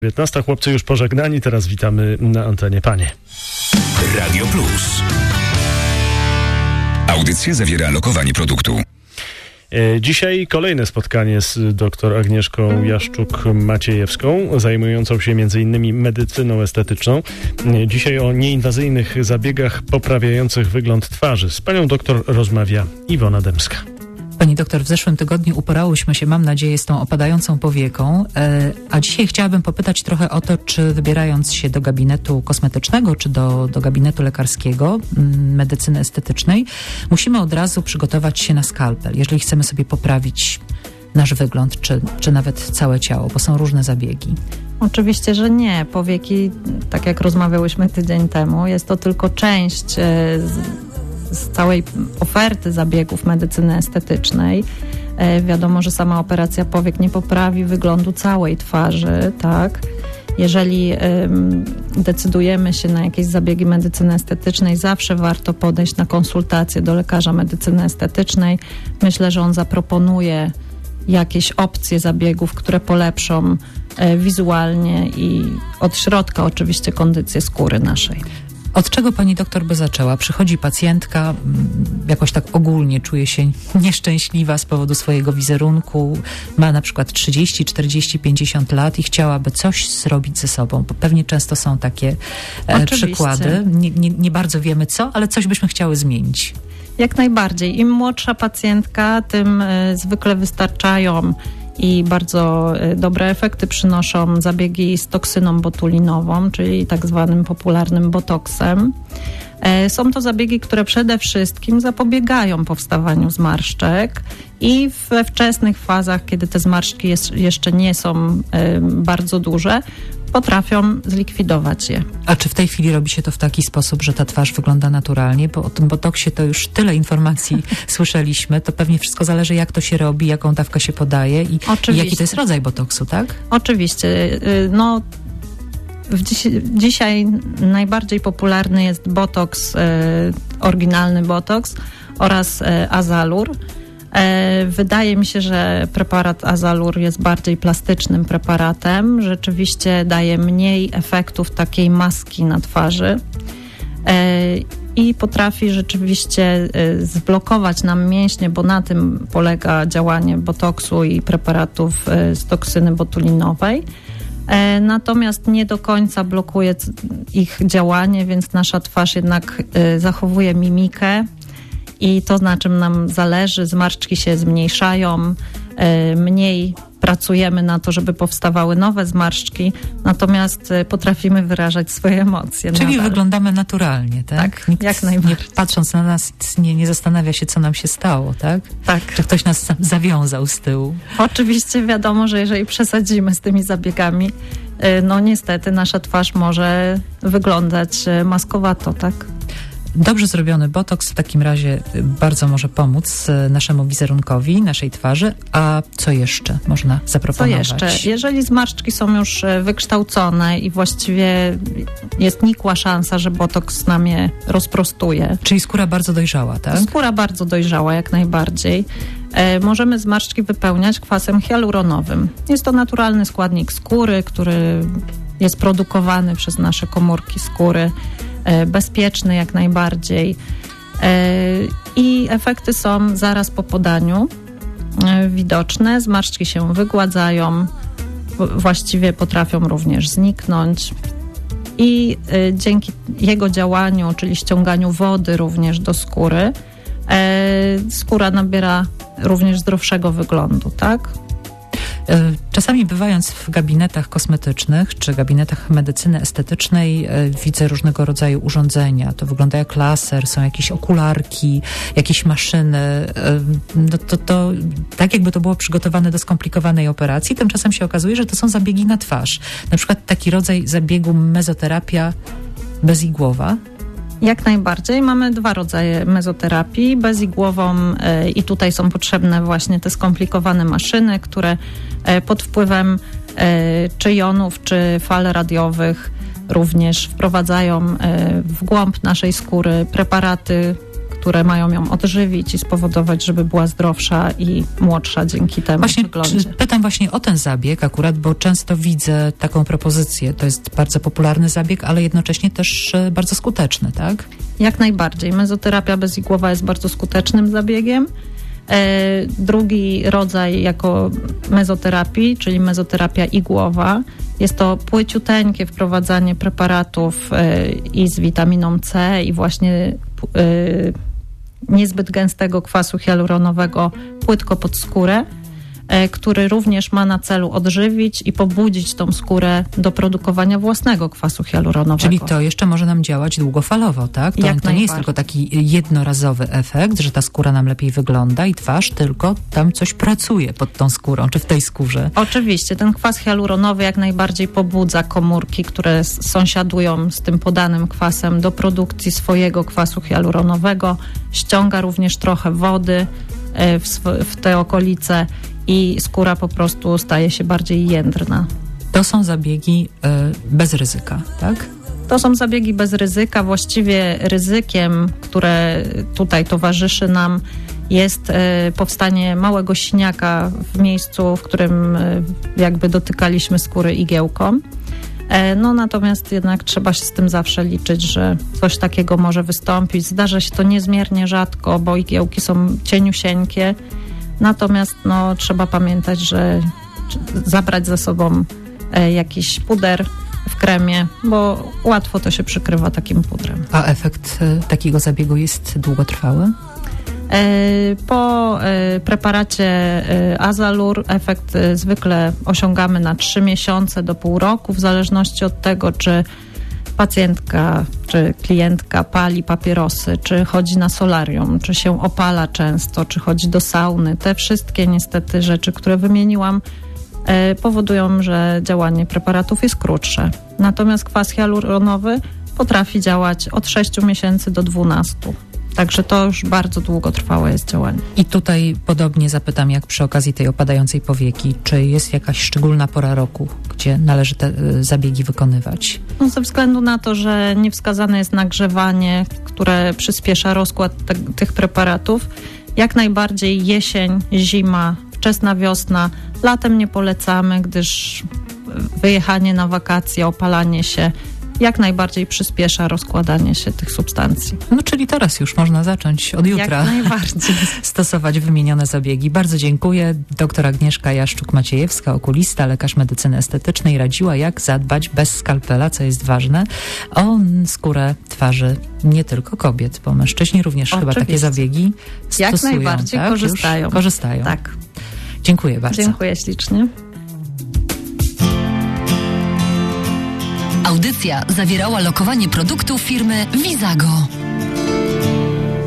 19. Chłopcy już pożegnani, teraz witamy na antenie panie. Radio Plus. Audycja zawiera lokowanie produktu. Dzisiaj kolejne spotkanie z dr Agnieszką Jaszczuk-Maciejewską, zajmującą się m.in. medycyną estetyczną. Dzisiaj o nieinwazyjnych zabiegach poprawiających wygląd twarzy. Z panią doktor rozmawia Iwona Dębska. Pani doktor, w zeszłym tygodniu uporałyśmy się, mam nadzieję, z tą opadającą powieką, a dzisiaj chciałabym popytać trochę o to, czy wybierając się do gabinetu kosmetycznego, czy do gabinetu lekarskiego, medycyny estetycznej, musimy od razu przygotować się na skalpel, jeżeli chcemy sobie poprawić nasz wygląd, czy nawet całe ciało, bo są różne zabiegi. Oczywiście, że nie. Powieki, tak jak rozmawiałyśmy tydzień temu, jest to tylko część z całej oferty zabiegów medycyny estetycznej. Wiadomo, że sama operacja powiek nie poprawi wyglądu całej twarzy, tak? Jeżeli decydujemy się na jakieś zabiegi medycyny estetycznej, zawsze warto podejść na konsultację do lekarza medycyny estetycznej. Myślę, że on zaproponuje jakieś opcje zabiegów, które polepszą wizualnie i od środka oczywiście kondycję skóry naszej. Od czego pani doktor by zaczęła? Przychodzi pacjentka, jakoś tak ogólnie czuje się nieszczęśliwa z powodu swojego wizerunku, ma na przykład 30, 40, 50 lat i chciałaby coś zrobić ze sobą, bo pewnie często są takie przykłady. Nie bardzo wiemy co, ale coś byśmy chciały zmienić. Jak najbardziej. Im młodsza pacjentka, tym zwykle wystarczają i bardzo dobre efekty przynoszą zabiegi z toksyną botulinową, czyli tak zwanym popularnym botoksem. Są to zabiegi, które przede wszystkim zapobiegają powstawaniu zmarszczek i we wczesnych fazach, kiedy te zmarszczki jeszcze nie są bardzo duże, potrafią zlikwidować je. A czy w tej chwili robi się to w taki sposób, że ta twarz wygląda naturalnie? Bo o tym botoksie to już tyle informacji słyszeliśmy. To pewnie wszystko zależy, jak to się robi, jaką dawkę się podaje i jaki to jest rodzaj botoksu, tak? Oczywiście. Dzisiaj najbardziej popularny jest botoks, oryginalny botoks oraz Azalur. Wydaje mi się, że preparat Azalur jest bardziej plastycznym preparatem. Rzeczywiście daje mniej efektów takiej maski na twarzy i potrafi rzeczywiście zblokować nam mięśnie, bo na tym polega działanie botoksu i preparatów z toksyny botulinowej. Natomiast nie do końca blokuje ich działanie, więc nasza twarz jednak zachowuje mimikę i to, na czym nam zależy. Zmarszczki się zmniejszają, mniej pracujemy na to, żeby powstawały nowe zmarszczki, natomiast potrafimy wyrażać swoje emocje. Czyli wyglądamy naturalnie, tak? Tak, Nikt jak najbardziej. Patrząc na nas nie zastanawia się, co nam się stało, tak? Tak. Czy ktoś nas zawiązał z tyłu. Oczywiście wiadomo, że jeżeli przesadzimy z tymi zabiegami, niestety nasza twarz może wyglądać maskowato, tak? Dobrze zrobiony botoks w takim razie bardzo może pomóc naszemu wizerunkowi, naszej twarzy. A co jeszcze można zaproponować? Co jeszcze? Jeżeli zmarszczki są już wykształcone i właściwie jest nikła szansa, że botoks nam je rozprostuje. Czyli skóra bardzo dojrzała, tak? Skóra bardzo dojrzała, jak najbardziej. Możemy zmarszczki wypełniać kwasem hialuronowym. Jest to naturalny składnik skóry, który jest produkowany przez nasze komórki skóry. Bezpieczny jak najbardziej i efekty są zaraz po podaniu widoczne. Zmarszczki się wygładzają, właściwie potrafią również zniknąć i dzięki jego działaniu, czyli ściąganiu wody również do skóry, skóra nabiera również zdrowszego wyglądu, tak? Czasami bywając w gabinetach kosmetycznych czy gabinetach medycyny estetycznej widzę różnego rodzaju urządzenia. To wygląda jak laser, są jakieś okularki, jakieś maszyny. To tak jakby to było przygotowane do skomplikowanej operacji. Tymczasem się okazuje, że to są zabiegi na twarz. Na przykład taki rodzaj zabiegu mezoterapia bezigłowa. Jak najbardziej. Mamy dwa rodzaje mezoterapii. Bezigłową i tutaj są potrzebne właśnie te skomplikowane maszyny, które pod wpływem czy jonów, czy fal radiowych również wprowadzają w głąb naszej skóry preparaty, które mają ją odżywić i spowodować, żeby była zdrowsza i młodsza dzięki temu wyglądzie. Pytam właśnie o ten zabieg akurat, bo często widzę taką propozycję. To jest bardzo popularny zabieg, ale jednocześnie też bardzo skuteczny, tak? Jak najbardziej. Mezoterapia bezigłowa jest bardzo skutecznym zabiegiem. Drugi rodzaj jako mezoterapii, czyli mezoterapia igłowa. Jest to płyciuteńkie wprowadzanie preparatów i z witaminą C i właśnie niezbyt gęstego kwasu hialuronowego płytko pod skórę, który również ma na celu odżywić i pobudzić tą skórę do produkowania własnego kwasu hialuronowego. Czyli to jeszcze może nam działać długofalowo, tak? To nie jest tylko taki jednorazowy efekt, że ta skóra nam lepiej wygląda i twarz, tylko tam coś pracuje pod tą skórą, czy w tej skórze. Oczywiście, ten kwas hialuronowy jak najbardziej pobudza komórki, które sąsiadują z tym podanym kwasem do produkcji swojego kwasu hialuronowego, ściąga również trochę wody w te okolice i skóra po prostu staje się bardziej jędrna. To są zabiegi bez ryzyka, tak? To są zabiegi bez ryzyka. Właściwie ryzykiem, które tutaj towarzyszy nam, jest powstanie małego siniaka w miejscu, w którym jakby dotykaliśmy skóry igiełką. No natomiast jednak trzeba się z tym zawsze liczyć, że coś takiego może wystąpić. Zdarza się to niezmiernie rzadko, bo igiełki są cieniusieńkie. Natomiast trzeba pamiętać, że zabrać ze sobą jakiś puder w kremie, bo łatwo to się przykrywa takim pudrem. A efekt takiego zabiegu jest długotrwały? Po preparacie Azalur efekt zwykle osiągamy na 3 miesiące do pół roku, w zależności od tego, czy pacjentka czy klientka pali papierosy, czy chodzi na solarium, czy się opala często, czy chodzi do sauny. Te wszystkie niestety rzeczy, które wymieniłam, powodują, że działanie preparatów jest krótsze. Natomiast kwas hialuronowy potrafi działać od 6 miesięcy do 12. Także to już bardzo długotrwałe jest działanie. I tutaj podobnie zapytam, jak przy okazji tej opadającej powieki, czy jest jakaś szczególna pora roku, gdzie należy te zabiegi wykonywać? Ze względu na to, że niewskazane jest nagrzewanie, które przyspiesza rozkład tych preparatów, jak najbardziej jesień, zima, wczesna wiosna. Latem nie polecamy, gdyż wyjechanie na wakacje, opalanie się jak najbardziej przyspiesza rozkładanie się tych substancji. Czyli teraz już można zacząć od jutra jak najbardziej stosować wymienione zabiegi. Bardzo dziękuję. Dr Agnieszka Jaszczuk-Maciejewska, okulista, lekarz medycyny estetycznej, radziła, jak zadbać bez skalpela, co jest ważne, o skórę twarzy nie tylko kobiet, bo mężczyźni również chyba takie zabiegi stosują. Jak najbardziej tak? korzystają. Tak. Dziękuję bardzo. Dziękuję ślicznie. Audycja zawierała lokowanie produktu firmy Visago.